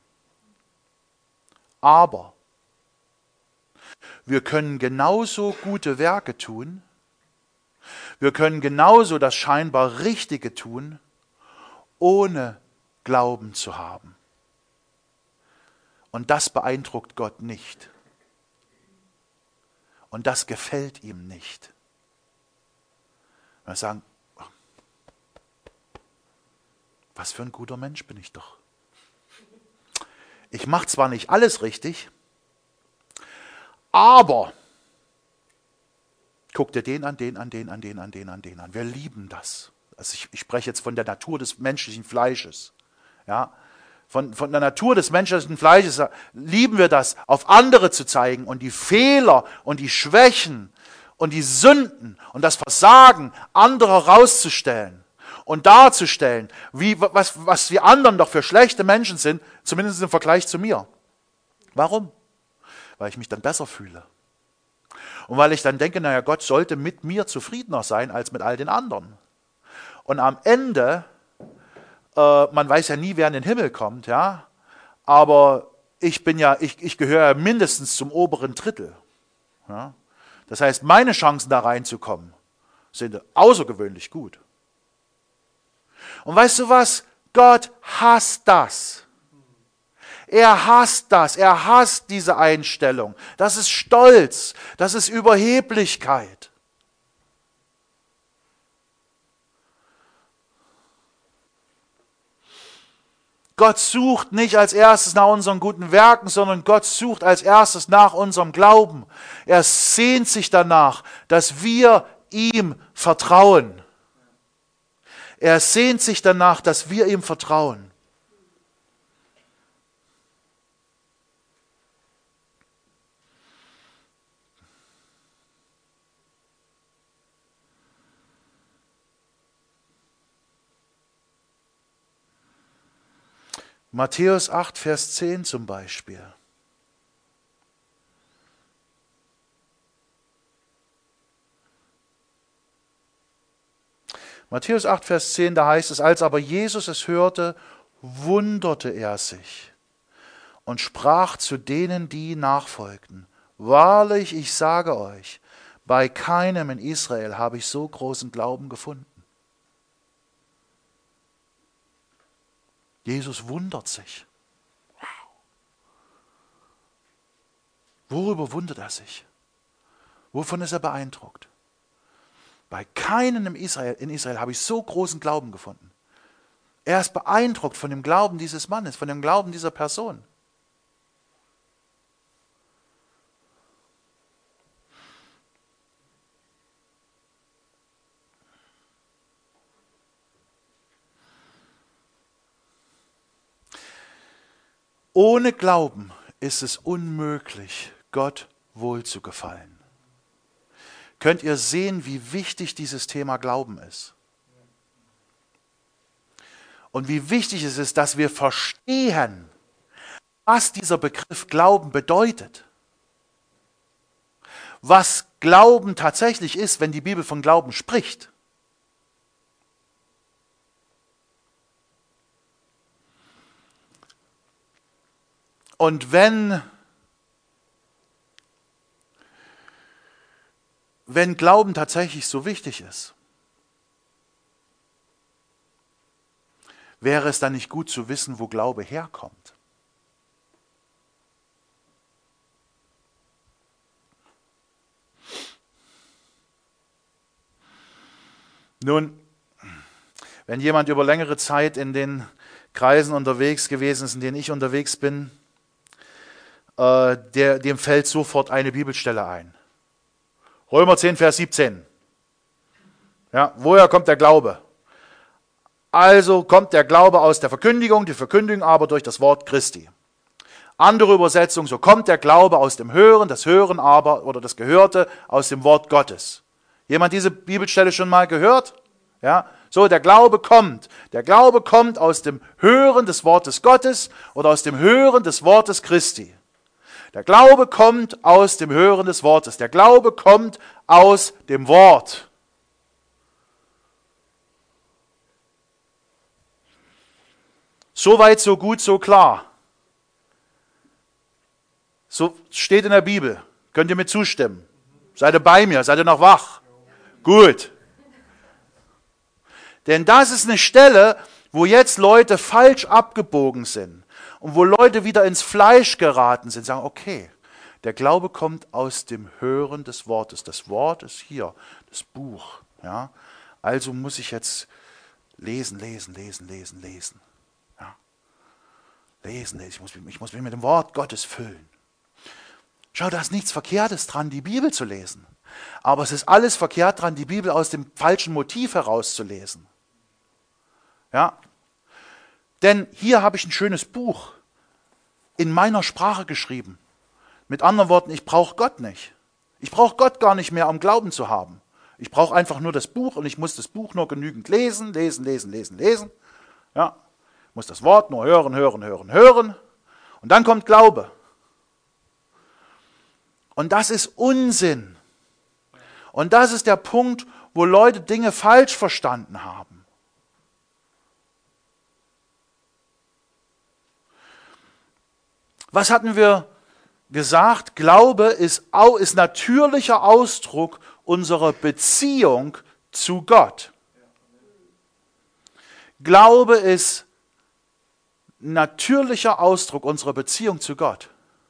Aber wir können genauso gute Werke tun, wir können genauso das scheinbar Richtige tun, ohne Glauben zu haben. Und das beeindruckt Gott nicht. Und das gefällt ihm nicht. Wir sagen, was für ein guter Mensch bin ich doch. Ich mache zwar nicht alles richtig, aber guck dir den an, den an, den an, den an, den an, den an. Wir lieben das. Also ich, ich spreche jetzt von der Natur des menschlichen Fleisches. Ja, von, von der Natur des menschlichen Fleisches lieben wir das, auf andere zu zeigen und die Fehler und die Schwächen und die Sünden und das Versagen anderer rauszustellen und darzustellen, wie, was, was die anderen doch für schlechte Menschen sind, zumindest im Vergleich zu mir. Warum? Weil ich mich dann besser fühle. Und weil ich dann denke, naja, Gott sollte mit mir zufriedener sein als mit all den anderen. Und am Ende, äh, man weiß ja nie, wer in den Himmel kommt, ja, aber ich bin ja, ich, ich gehöre ja mindestens zum oberen Drittel. Ja. Das heißt, meine Chancen da reinzukommen, sind außergewöhnlich gut. Und weißt du was? Gott hasst das. Er hasst das. Er hasst diese Einstellung. Das ist Stolz. Das ist Überheblichkeit. Gott sucht nicht als erstes nach unseren guten Werken, sondern Gott sucht als erstes nach unserem Glauben. Er sehnt sich danach, dass wir ihm vertrauen. Er sehnt sich danach, dass wir ihm vertrauen. Matthäus acht, Vers zehn zum Beispiel. Matthäus acht, Vers zehn, da heißt es, als aber Jesus es hörte, wunderte er sich und sprach zu denen, die nachfolgten, wahrlich, ich sage euch, bei keinem in Israel habe ich so großen Glauben gefunden. Jesus wundert sich. Worüber wundert er sich? Wovon ist er beeindruckt? Bei keinem in Israel, in Israel habe ich so großen Glauben gefunden. Er ist beeindruckt von dem Glauben dieses Mannes, von dem Glauben dieser Person. Ohne Glauben ist es unmöglich, Gott wohlzugefallen. Könnt ihr sehen, wie wichtig dieses Thema Glauben ist? Und wie wichtig es ist, dass wir verstehen, was dieser Begriff Glauben bedeutet. Was Glauben tatsächlich ist, wenn die Bibel von Glauben spricht. Und wenn, wenn Glauben tatsächlich so wichtig ist, wäre es dann nicht gut zu wissen, wo Glaube herkommt? Nun, wenn jemand über längere Zeit in den Kreisen unterwegs gewesen ist, in denen ich unterwegs bin, Der, dem fällt sofort eine Bibelstelle ein. Römer zehn, Vers siebzehn. Ja, woher kommt der Glaube? Also kommt der Glaube aus der Verkündigung, die Verkündigung aber durch das Wort Christi. Andere Übersetzung, so kommt der Glaube aus dem Hören, das Hören aber oder das Gehörte aus dem Wort Gottes. Jemand diese Bibelstelle schon mal gehört? Ja, so, der Glaube kommt. Der Glaube kommt aus dem Hören des Wortes Gottes oder aus dem Hören des Wortes Christi. Der Glaube kommt aus dem Hören des Wortes. Der Glaube kommt aus dem Wort. So weit, so gut, so klar. So steht in der Bibel. Könnt ihr mir zustimmen? Seid ihr bei mir? Seid ihr noch wach? Gut. Denn das ist eine Stelle, wo jetzt Leute falsch abgebogen sind und wo Leute wieder ins Fleisch geraten sind. Sagen, okay, der Glaube kommt aus dem Hören des Wortes. Das Wort ist hier, das Buch. Ja? Also muss ich jetzt lesen, lesen, lesen, lesen, lesen. Ja? Lesen, lesen. Ich muss, ich muss mich mit dem Wort Gottes füllen. Schau, da ist nichts Verkehrtes dran, die Bibel zu lesen. Aber es ist alles verkehrt dran, die Bibel aus dem falschen Motiv herauszulesen. Ja? Denn hier habe ich ein schönes Buch in meiner Sprache geschrieben. Mit anderen Worten, ich brauche Gott nicht. Ich brauche Gott gar nicht mehr, um Glauben zu haben. Ich brauche einfach nur das Buch und ich muss das Buch nur genügend lesen, lesen, lesen, lesen, lesen. Ja? Ich muss das Wort nur hören, hören, hören, hören. Und dann kommt Glaube. Und das ist Unsinn. Und das ist der Punkt, wo Leute Dinge falsch verstanden haben. Was hatten wir gesagt? Glaube ist, ist natürlicher Ausdruck unserer Beziehung zu Gott. Glaube ist natürlicher Ausdruck unserer Beziehung zu Gott.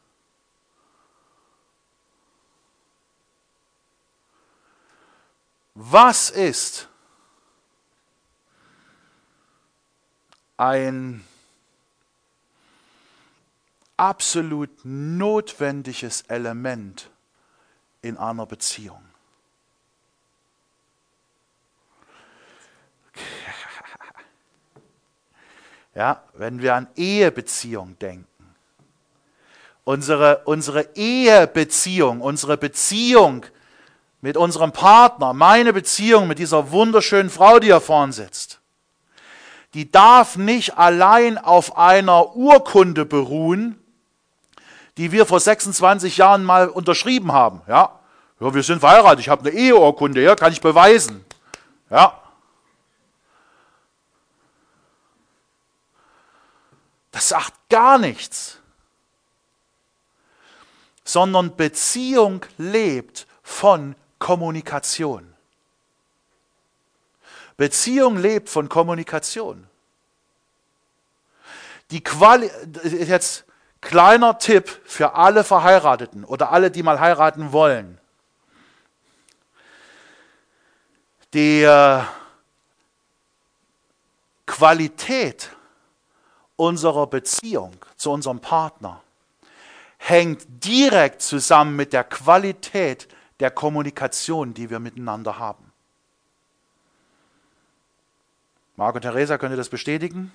Was ist ein absolut notwendiges Element in einer Beziehung? Ja, wenn wir an Ehebeziehung denken, unsere, unsere Ehebeziehung, unsere Beziehung mit unserem Partner, meine Beziehung mit dieser wunderschönen Frau, die hier vorne sitzt, die darf nicht allein auf einer Urkunde beruhen, die wir vor sechsundzwanzig Jahren mal unterschrieben haben. Ja, ja, wir sind verheiratet, ich habe eine Eheurkunde, ja, kann ich beweisen. Ja. Das sagt gar nichts. Sondern Beziehung lebt von Kommunikation. Beziehung lebt von Kommunikation. Die Quali jetzt kleiner Tipp für alle Verheirateten oder alle, die mal heiraten wollen. Die äh, Qualität unserer Beziehung zu unserem Partner hängt direkt zusammen mit der Qualität der Kommunikation, die wir miteinander haben. Marc und Theresa, könnt ihr das bestätigen?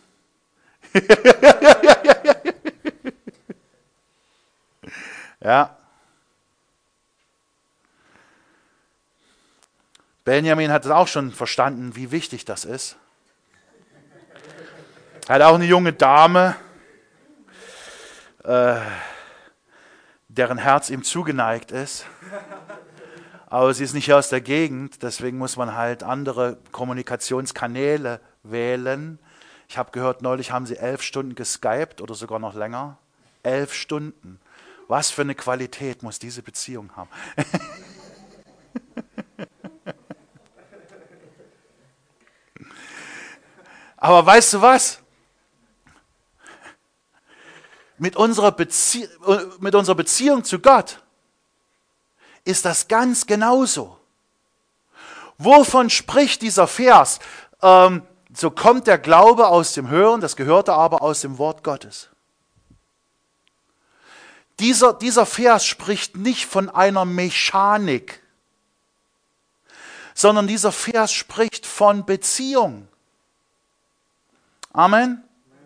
Ja. Benjamin hat es auch schon verstanden, wie wichtig das ist. Er hat auch eine junge Dame, äh, deren Herz ihm zugeneigt ist. Aber sie ist nicht hier aus der Gegend, deswegen muss man halt andere Kommunikationskanäle wählen. Ich habe gehört, neulich haben sie elf Stunden geskypt oder sogar noch länger. Elf Stunden. Was für eine Qualität muss diese Beziehung haben? Aber weißt du was? Mit unserer, Bezie- mit unserer Beziehung zu Gott ist das ganz genauso. Wovon spricht dieser Vers? Ähm, so kommt der Glaube aus dem Hören, das Gehörte aber aus dem Wort Gottes. Dieser, dieser Vers spricht nicht von einer Mechanik, sondern dieser Vers spricht von Beziehung. Amen.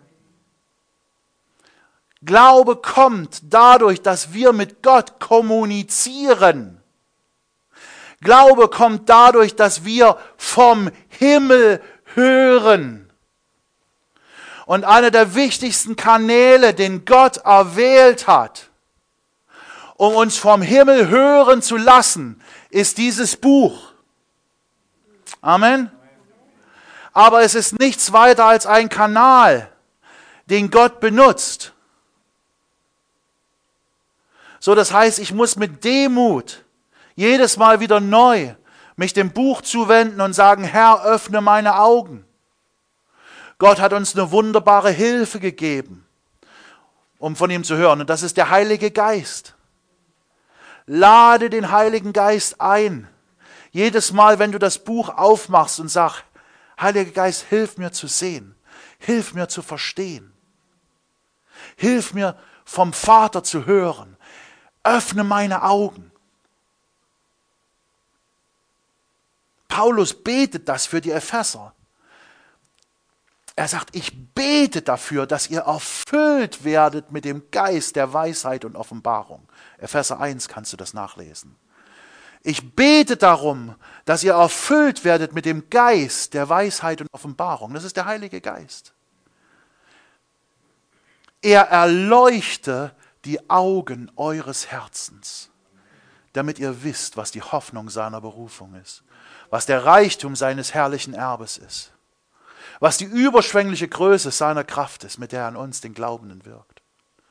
Glaube kommt dadurch, dass wir mit Gott kommunizieren. Glaube kommt dadurch, dass wir vom Himmel hören. Und einer der wichtigsten Kanäle, den Gott erwählt hat, um uns vom Himmel hören zu lassen, ist dieses Buch. Amen. Aber es ist nichts weiter als ein Kanal, den Gott benutzt. So, das heißt, ich muss mit Demut jedes Mal wieder neu mich dem Buch zuwenden und sagen, Herr, öffne meine Augen. Gott hat uns eine wunderbare Hilfe gegeben, um von ihm zu hören. Und das ist der Heilige Geist. Lade den Heiligen Geist ein. Jedes Mal, wenn du das Buch aufmachst und sagst, Heiliger Geist, hilf mir zu sehen. Hilf mir zu verstehen. Hilf mir vom Vater zu hören. Öffne meine Augen. Paulus betet das für die Epheser. Er sagt, ich bete dafür, dass ihr erfüllt werdet mit dem Geist der Weisheit und Offenbarung. Epheser eins kannst du das nachlesen. Ich bete darum, dass ihr erfüllt werdet mit dem Geist der Weisheit und Offenbarung. Das ist der Heilige Geist. Er erleuchte die Augen eures Herzens, damit ihr wisst, was die Hoffnung seiner Berufung ist, was der Reichtum seines herrlichen Erbes ist, was die überschwängliche Größe seiner Kraft ist, mit der er an uns, den Glaubenden, wirkt.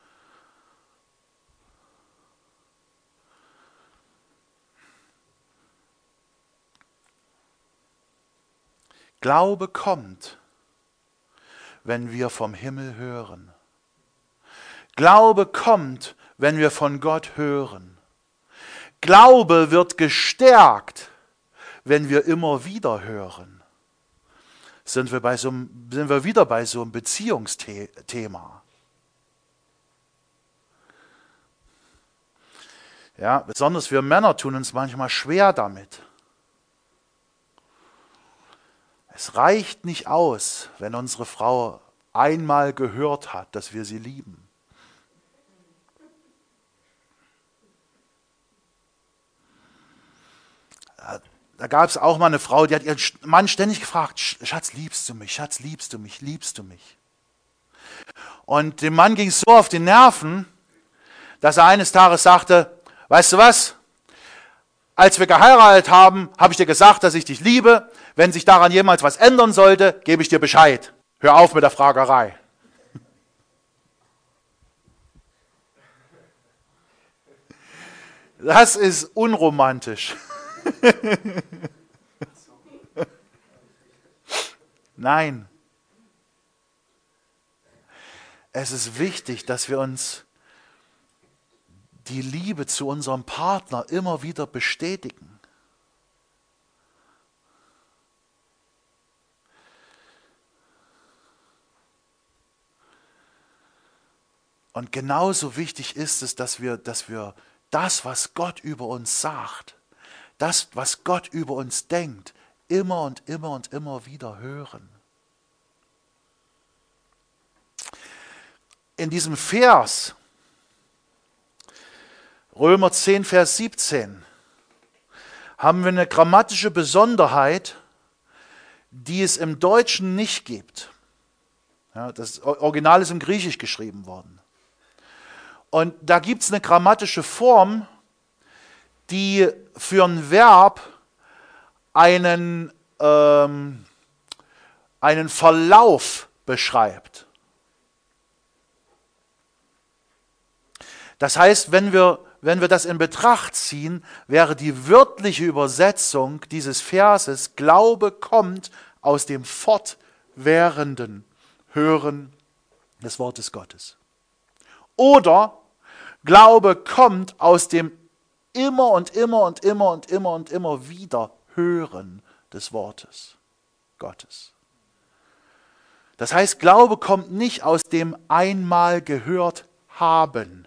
Glaube kommt, wenn wir vom Himmel hören. Glaube kommt, wenn wir von Gott hören. Glaube wird gestärkt, wenn wir immer wieder hören. Sind wir, bei so einem, sind wir wieder bei so einem Beziehungsthema. Ja, besonders wir Männer tun uns manchmal schwer damit. Es reicht nicht aus, wenn unsere Frau einmal gehört hat, dass wir sie lieben. Da gab es auch mal eine Frau, die hat ihren Mann ständig gefragt, Schatz, liebst du mich? Schatz, liebst du mich? Liebst du mich? Und dem Mann ging es so auf die Nerven, dass er eines Tages sagte, weißt du was? Als wir geheiratet haben, habe ich dir gesagt, dass ich dich liebe. Wenn sich daran jemals was ändern sollte, gebe ich dir Bescheid. Hör auf mit der Fragerei. Das ist unromantisch. Nein. Es ist wichtig, dass wir uns die Liebe zu unserem Partner immer wieder bestätigen. Und genauso wichtig ist es, dass wir, dass wir das, was Gott über uns sagt, das, was Gott über uns denkt, immer und immer und immer wieder hören. In diesem Vers, Römer zehn, Vers siebzehn, haben wir eine grammatische Besonderheit, die es im Deutschen nicht gibt. Ja, das Original ist im Griechisch geschrieben worden. Und da gibt es eine grammatische Form, die für ein Verb einen, ähm, einen Verlauf beschreibt. Das heißt, wenn wir, wenn wir das in Betracht ziehen, wäre die wörtliche Übersetzung dieses Verses, Glaube kommt aus dem fortwährenden Hören des Wortes Gottes. Oder Glaube kommt aus dem immer und immer und immer und immer und immer wieder Hören des Wortes Gottes. Das heißt, Glaube kommt nicht aus dem einmal gehört haben.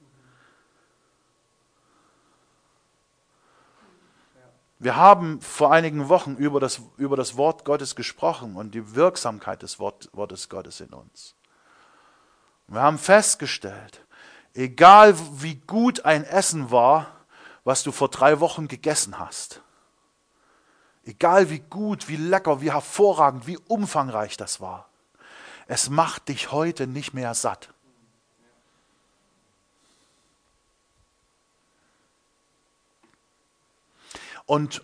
Wir haben vor einigen Wochen über das, über das Wort Gottes gesprochen und die Wirksamkeit des Wort, Wortes Gottes in uns. Und wir haben festgestellt, egal wie gut ein Essen war, was du vor drei Wochen gegessen hast, Egal wie gut, wie lecker, wie hervorragend, wie umfangreich das war. Es macht dich heute nicht mehr satt. Und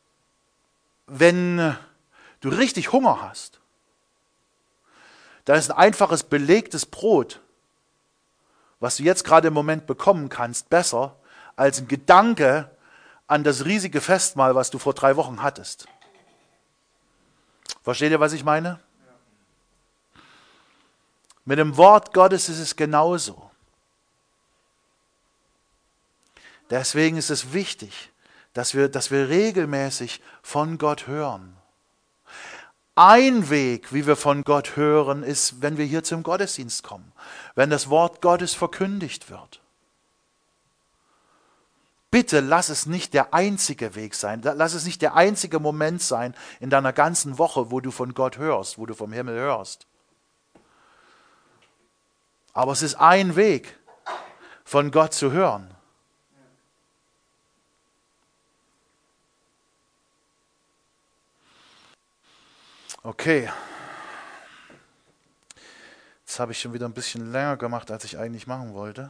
wenn du richtig Hunger hast, dann ist ein einfaches belegtes Brot, was du jetzt gerade im Moment bekommen kannst, besser als ein Gedanke an das riesige Festmahl, was du vor drei Wochen hattest. Versteht ihr, was ich meine? Mit dem Wort Gottes ist es genauso. Deswegen ist es wichtig, dass wir, dass wir regelmäßig von Gott hören. Ein Weg, wie wir von Gott hören, ist, wenn wir hier zum Gottesdienst kommen, wenn das Wort Gottes verkündigt wird. Bitte lass es nicht der einzige Weg sein, lass es nicht der einzige Moment sein in deiner ganzen Woche, wo du von Gott hörst, wo du vom Himmel hörst. Aber es ist ein Weg, von Gott zu hören. Okay. Jetzt habe ich schon wieder ein bisschen länger gemacht, als ich eigentlich machen wollte.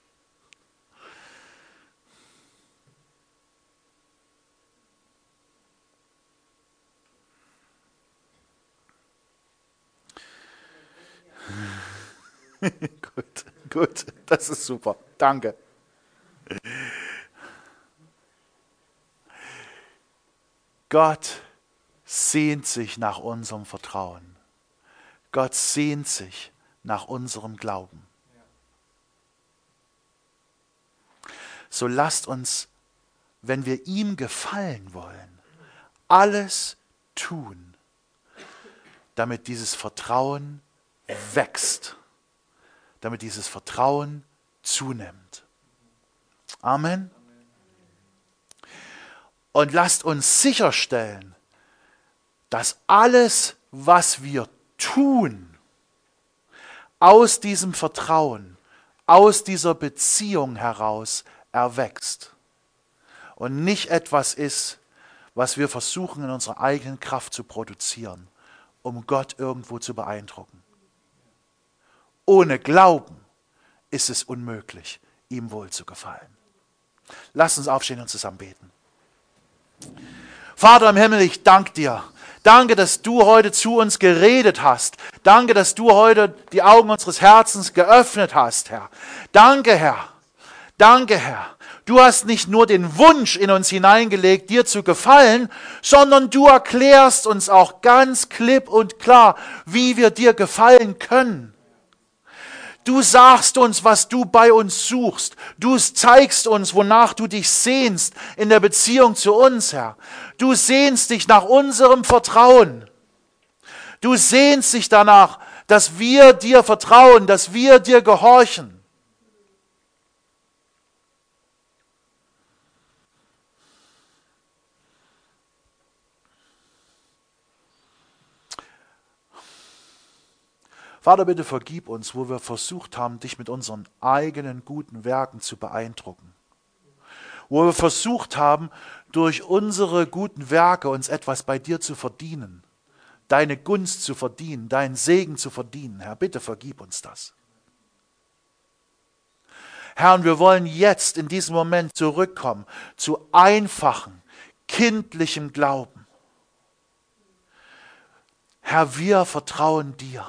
Gut, gut, das ist super. Danke. Gott sehnt sich nach unserem Vertrauen. Gott sehnt sich nach unserem Glauben. So lasst uns, wenn wir ihm gefallen wollen, alles tun, damit dieses Vertrauen wächst, damit dieses Vertrauen zunimmt. Amen. Und lasst uns sicherstellen, dass alles, was wir tun, aus diesem Vertrauen, aus dieser Beziehung heraus erwächst und nicht etwas ist, was wir versuchen in unserer eigenen Kraft zu produzieren, um Gott irgendwo zu beeindrucken. Ohne Glauben ist es unmöglich, ihm wohl zu gefallen. Lasst uns aufstehen und zusammen beten. Vater im Himmel, ich danke dir. Danke, dass du heute zu uns geredet hast. Danke, dass du heute die Augen unseres Herzens geöffnet hast, Herr. Danke, Herr. Danke, Herr. Du hast nicht nur den Wunsch in uns hineingelegt, dir zu gefallen, sondern du erklärst uns auch ganz klipp und klar, wie wir dir gefallen können. Du sagst uns, was du bei uns suchst. Du zeigst uns, wonach du dich sehnst in der Beziehung zu uns, Herr. Du sehnst dich nach unserem Vertrauen. Du sehnst dich danach, dass wir dir vertrauen, dass wir dir gehorchen. Vater, bitte vergib uns, wo wir versucht haben, dich mit unseren eigenen guten Werken zu beeindrucken. Wo wir versucht haben, durch unsere guten Werke uns etwas bei dir zu verdienen, deine Gunst zu verdienen, deinen Segen zu verdienen. Herr, bitte vergib uns das. Herr, und wir wollen jetzt in diesem Moment zurückkommen zu einfachen, kindlichem Glauben. Herr, wir vertrauen dir.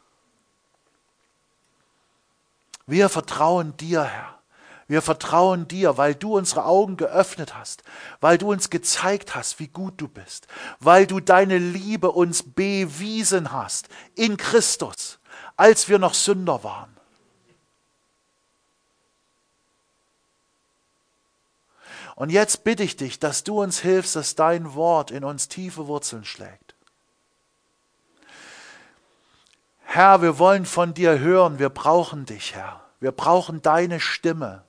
Wir vertrauen dir, Herr. Wir vertrauen dir, weil du unsere Augen geöffnet hast, weil du uns gezeigt hast, wie gut du bist, weil du deine Liebe uns bewiesen hast in Christus, als wir noch Sünder waren. Und jetzt bitte ich dich, dass du uns hilfst, dass dein Wort in uns tiefe Wurzeln schlägt. Herr, wir wollen von dir hören, wir brauchen dich, Herr. Wir brauchen deine Stimme.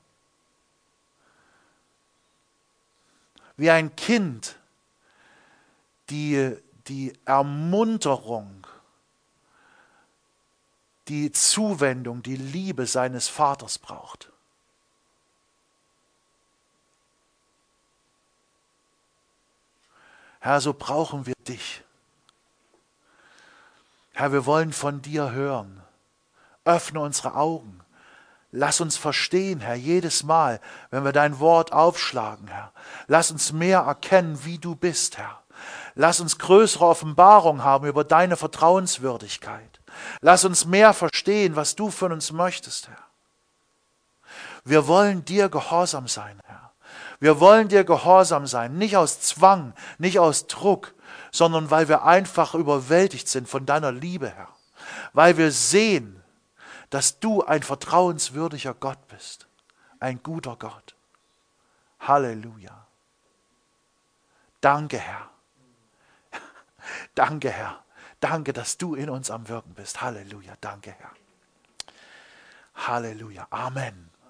Wie ein Kind, die, die Ermunterung, die Zuwendung, die Liebe seines Vaters braucht. Herr, so brauchen wir dich. Herr, wir wollen von dir hören. Öffne unsere Augen. Lass uns verstehen, Herr, jedes Mal, wenn wir dein Wort aufschlagen, Herr. Lass uns mehr erkennen, wie du bist, Herr. Lass uns größere Offenbarung haben über deine Vertrauenswürdigkeit. Lass uns mehr verstehen, was du von uns möchtest, Herr. Wir wollen dir gehorsam sein, Herr. Wir wollen dir gehorsam sein, nicht aus Zwang, nicht aus Druck, sondern weil wir einfach überwältigt sind von deiner Liebe, Herr. Weil wir sehen, dass du ein vertrauenswürdiger Gott bist, ein guter Gott. Halleluja. Danke, Herr. Danke, Herr. Danke, dass du in uns am Wirken bist. Halleluja. Danke, Herr. Halleluja. Amen.